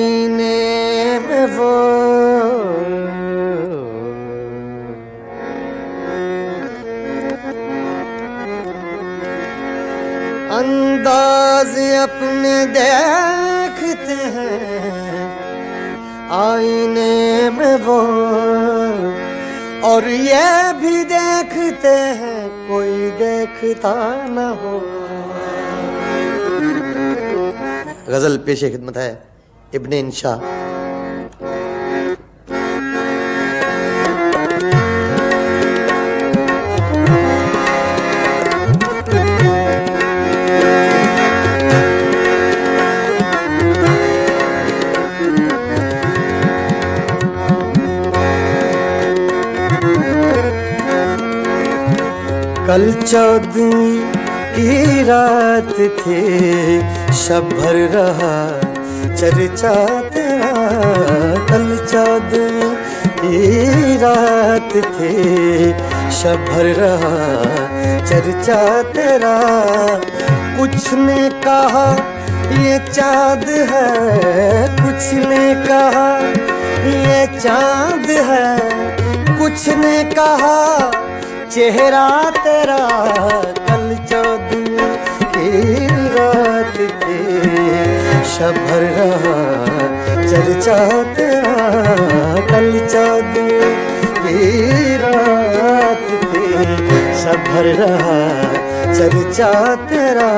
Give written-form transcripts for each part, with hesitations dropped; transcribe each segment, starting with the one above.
आईने में वो अंदाज अपने देखते हैं आईने में वो, और ये भी देखते हैं कोई देखता न हो। गजल पेशे खिदमत है इब्ने इंशा। कल 14वीं की रात थी, शब भर रहा चर्चा तेरा। कल 14वीं की रात थी, शब भर रहा चर्चा तेरा। कुछ ने कहा ये चाँद है, कुछ ने कहा ये चाँद है, कुछ ने कहा चेहरा तेरा। कल 14वीं की रात थी, शब भर रहा चर्चा तेरा। कल 14वीं की रात थी, शब भर रहा चर्चा तेरा।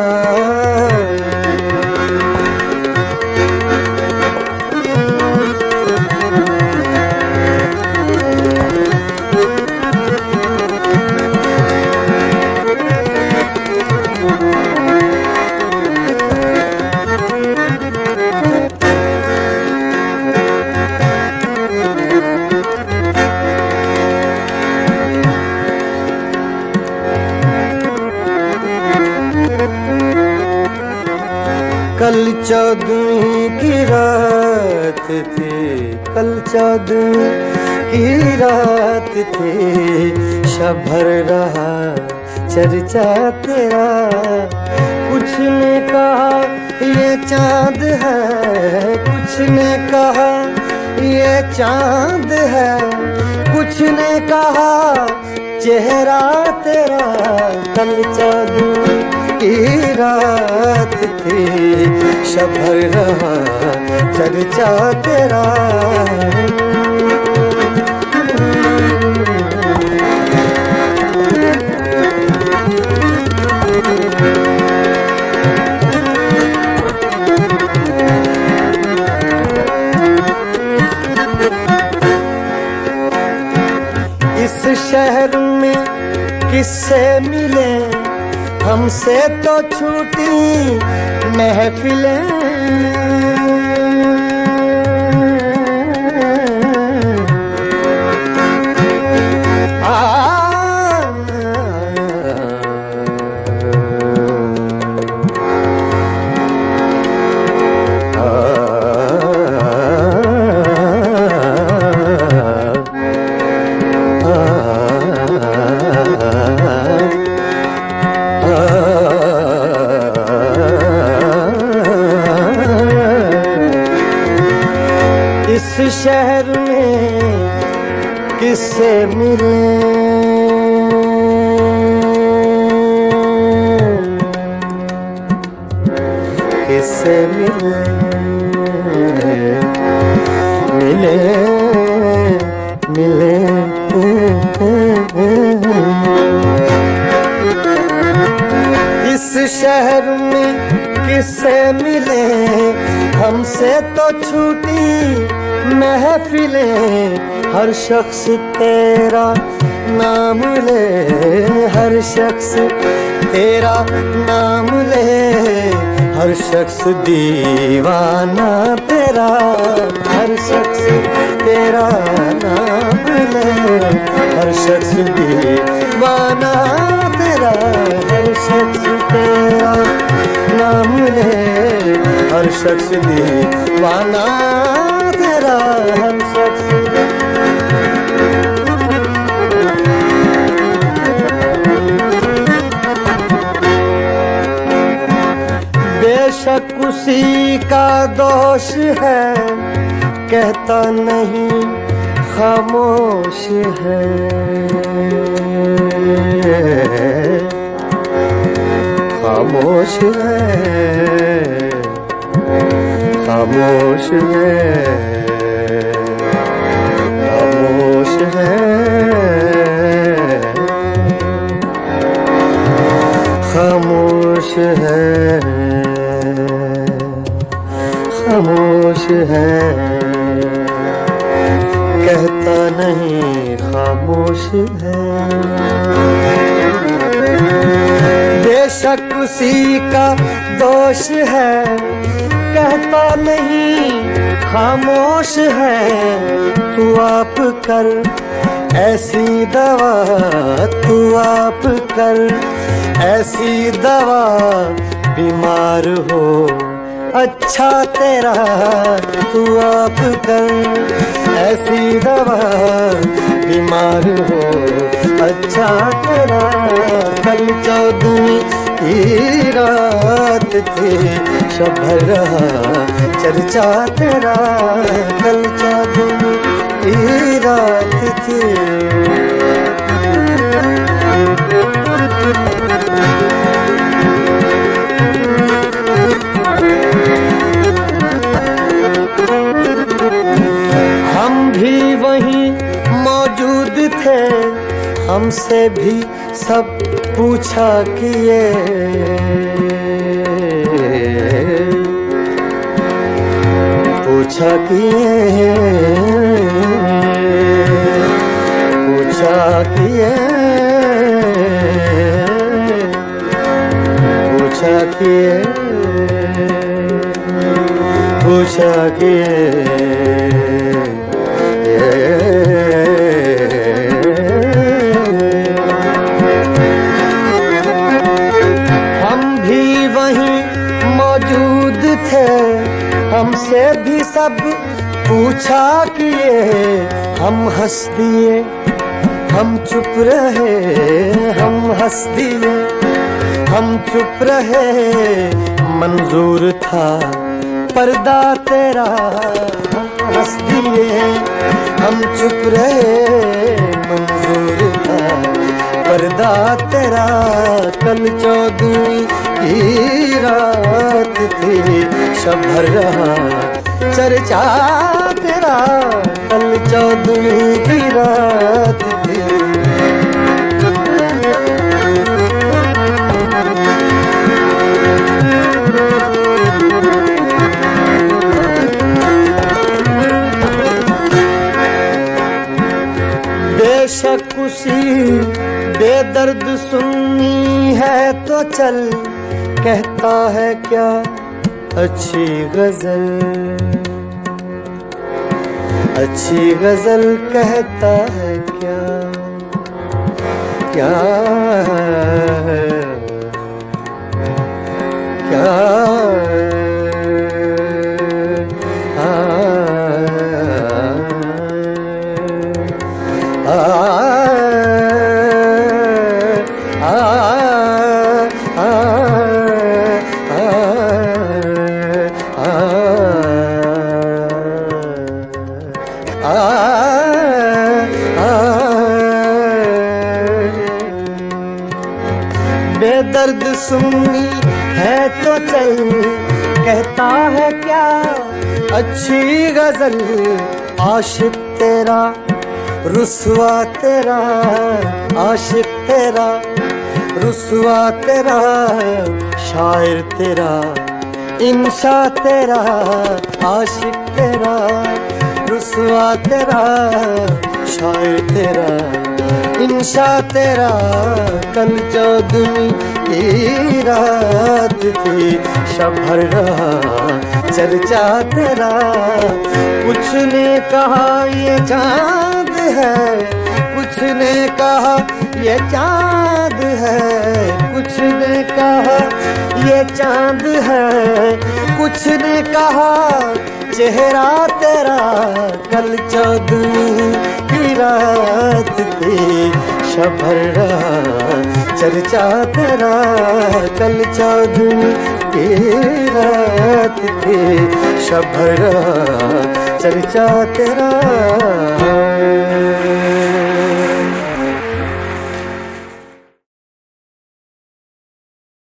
कल 14वीं की रात थी, कल 14वीं की रात थी, शब भर रहा चर्चा तेरा। कुछ ने कहा ये चाँद है, कुछ ने कहा ये चाँद है, कुछ ने कहा चेहरा तेरा। कल 14वीं की रात थी, शब भर रहा चर्चा तेरा। इस शहर में किससे मिले, हमसे तो छूटी महफिलें। इस शहर में किससे मिले, किससे मिले, मिले मिले इस शहर में किससे मिले, हमसे तो छूटी महफिलें। हर शख्स तेरा नाम ले, हर शख्स तेरा नाम ले, हर शख्स दीवाना तेरा। हर शख्स तेरा नाम ले, हर शख्स दीवाना तेरा। हर शख्स तेरा नाम ले, हर शख्स दीवाना तेरा। हर शख्स बेशक उस उसी का दोष है, कहता नहीं खामोश है। खामोश है, खामोश है, खामोश है, खामोश है, खामोश है, कहता नहीं खामोश है। बेशक उसी का दोष है, कहता नहीं खामोश है। तू आप कर ऐसी दवा, तू आप कर ऐसी दवा, बीमार हो अच्छा तेरा। तू आप कर ऐसी दवा, बीमार हो अच्छा तेरा। कल 14वीं की रात थी, शबर रहा चर्चा तेरा। कल 14वीं की रात थी। हम भी वहीं मौजूद थे, हमसे भी सब पूछा किए। पूछा किए, पूछा किए, पूछा किए, पूछा किए। मौजूद थे, हमसे भी सब पूछा किए। हम हंस दिए, हम चुप रहे, हम हंस दिए, हम चुप रहे। मंजूर था पर्दा तेरा, हम हंस दिए, हम चुप रहे। मंजूर था पर्दा तेरा। कल 14वीं की रात थी, शबर रहा चर्चा तेरा। कल 14वीं की रात थी। बेशक उसी बेदर्द सुन्नी है तो चल, कहता है क्या अच्छी गजल। अच्छी गजल कहता है क्या, क्या क्या बेदर्द सुन्नी है तो चल, कहता है क्या अच्छी गजल। आशिक तेरा रुसवा तेरा, आशिक तेरा रुसवा तेरा। शायर तेरा इंशा तेरा, आशिक तेरा रुसवा तेरा। शायर तेरा इंशा तेरा। कल 14वीं की रात थी, शबर रहा चर्चा तेरा। कुछ ने कहा ये चांद है, कुछ ने कहा ये चांद है। कुछ ने कहा ये चांद है, कुछ ने कहा चेहरा तेरा। कल 14वीं की रात थी, शबर रहा चर्चा तेरा। कल 14वीं की रात बात थी, शब भर रहा चर्चा तेरा।